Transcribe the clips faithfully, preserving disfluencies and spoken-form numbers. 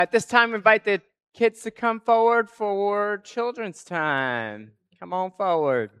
At this time, invite the kids to come forward for children's time. Come on forward.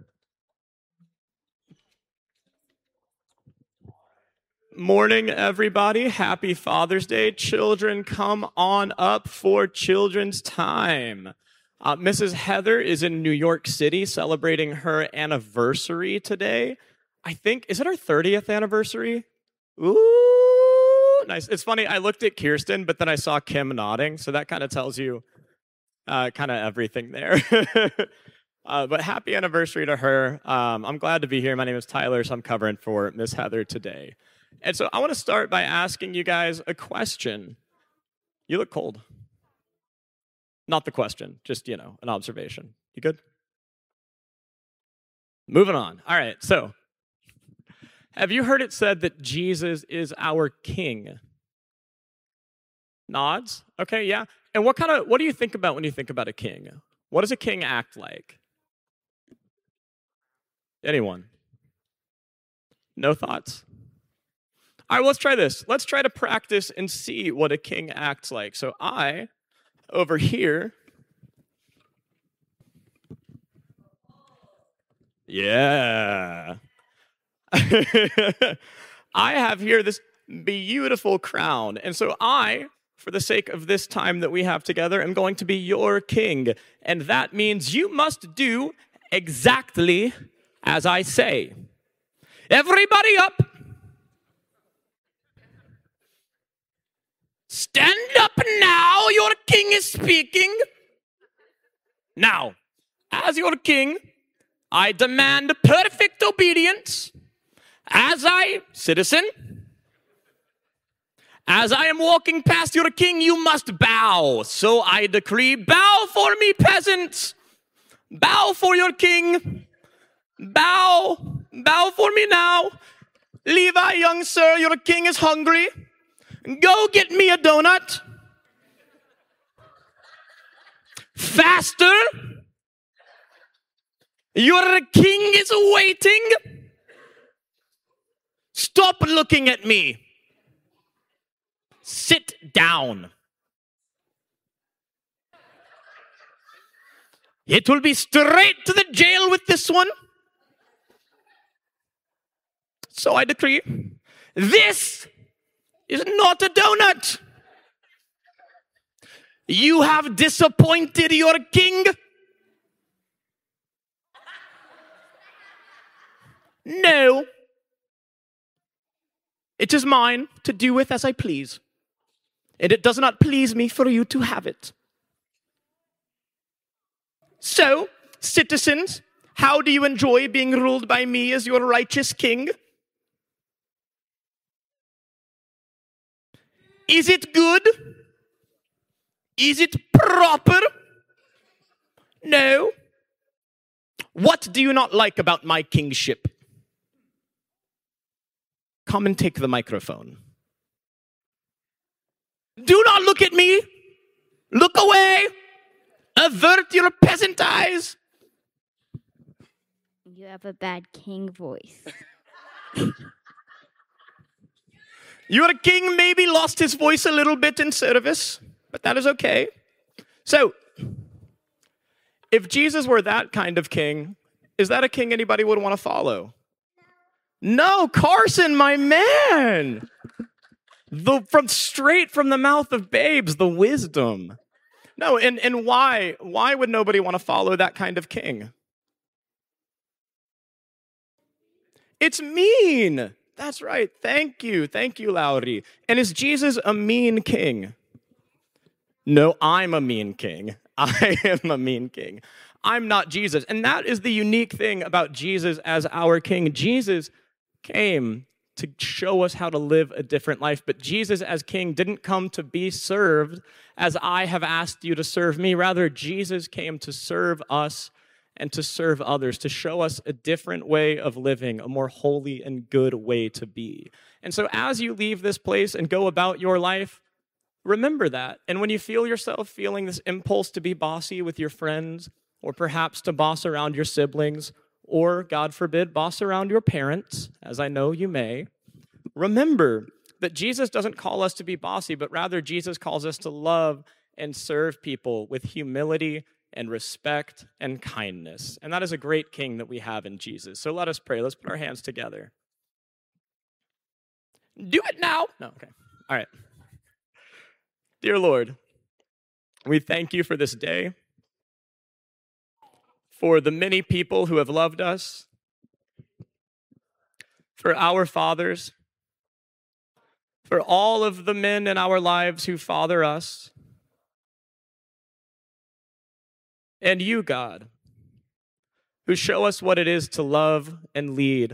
Morning, everybody. Happy Father's Day. Children, come on up for children's time. Uh, Missus Heather is in New York City celebrating her anniversary today. I think, is it her thirtieth anniversary? Ooh, nice. It's funny, I looked at Kirsten, but then I saw Kim nodding, so that kind of tells you uh, kind of everything there. uh, but happy anniversary to her. Um, I'm glad to be here. My name is Tyler, so I'm covering for Miss Heather today. And so I want to start by asking you guys a question. You look cold. Not the question, just, you know, an observation. You good? Moving on. All right, so have you heard it said that Jesus is our king? Nods? Okay, yeah. And what kind of, what do you think about when you think about a king? What does a king act like? Anyone? No thoughts? All right, well, let's try this. Let's try to practice and see what a king acts like. So I, over here, yeah. I have here this beautiful crown. And so I, for the sake of this time that we have together, am going to be your king. And that means you must do exactly as I say. Everybody up. Stand up now, your king is speaking. Now, as your king, I demand perfect obedience. As I, citizen, as I am walking past your king, you must bow. So I decree, bow for me, peasants. Bow for your king. Bow, bow for me now. Levi, young sir, your king is hungry. Go get me a donut. Faster. Your king is waiting. Stop looking at me. Sit down. It will be straight to the jail with this one. So I decree, this is not a donut. You have disappointed your king. No. It is mine to do with as I please. And it does not please me for you to have it. So, citizens, how do you enjoy being ruled by me as your righteous king? Is it good? Is it proper? No. What do you not like about my kingship? Come and take the microphone. Do not look at me. Look away. Avert your peasant eyes. You have a bad king voice. Your king maybe lost his voice a little bit in service, but that is okay. So, if Jesus were that kind of king, is that a king anybody would want to follow? No, Carson, my man. The, from straight from the mouth of babes, the wisdom. No, and, and why? Why would nobody want to follow that kind of king? It's mean. That's right. Thank you. Thank you, Lowry. And is Jesus a mean king? No, I'm a mean king. I am a mean king. I'm not Jesus. And that is the unique thing about Jesus as our king. Jesus came to show us how to live a different life. But Jesus as king didn't come to be served as I have asked you to serve me. Rather, Jesus came to serve us and to serve others, to show us a different way of living, a more holy and good way to be. And so as you leave this place and go about your life, remember that. And when you feel yourself feeling this impulse to be bossy with your friends, or perhaps to boss around your siblings, or, God forbid, boss around your parents, as I know you may, remember that Jesus doesn't call us to be bossy, but rather Jesus calls us to love and serve people with humility and respect and kindness. And that is a great king that we have in Jesus. So let us pray. Let's put our hands together. Do it now. No, okay. All right. Dear Lord, we thank you for this day, for the many people who have loved us, for our fathers, for all of the men in our lives who father us, and you, God, who show us what it is to love and lead,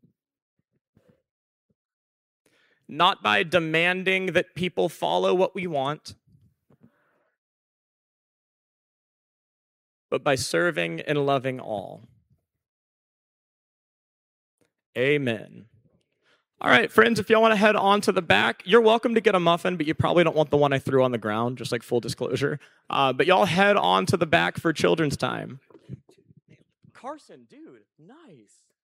not by demanding that people follow what we want, but by serving and loving all. Amen. All right, friends, if y'all want to head on to the back, you're welcome to get a muffin, but you probably don't want the one I threw on the ground, just like full disclosure. Uh, but y'all head on to the back for children's time. Carson, dude, nice.